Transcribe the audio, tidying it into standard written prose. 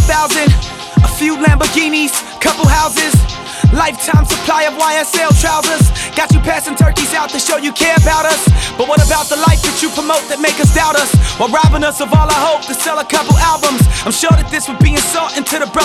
1,000, a few Lamborghinis, couple houses, lifetime supply of YSL trousers. Got you passing turkeys out to show you care about us. But what about the life that you promote that make us doubt us, while robbing us of all our hope to sell a couple albums? I'm sure that this would be insulting to the brother